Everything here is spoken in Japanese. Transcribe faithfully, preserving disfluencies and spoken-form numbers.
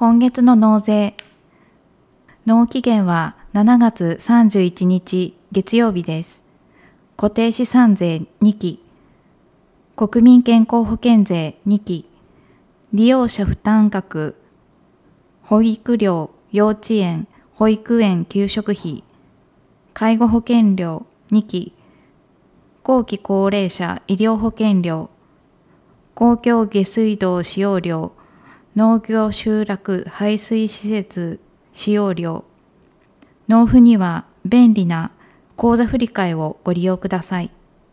今月の納税。納期限はしちがつさんじゅういちにち月曜日です。固定資産税にき、国民健康保険税にき、利用者負担額、保育料、幼稚園、保育園給食費、介護保険料にき、後期高齢者医療保険料、公共下水道使用料、農業集落排水施設使用料。納付には便利な口座振替をご利用ください。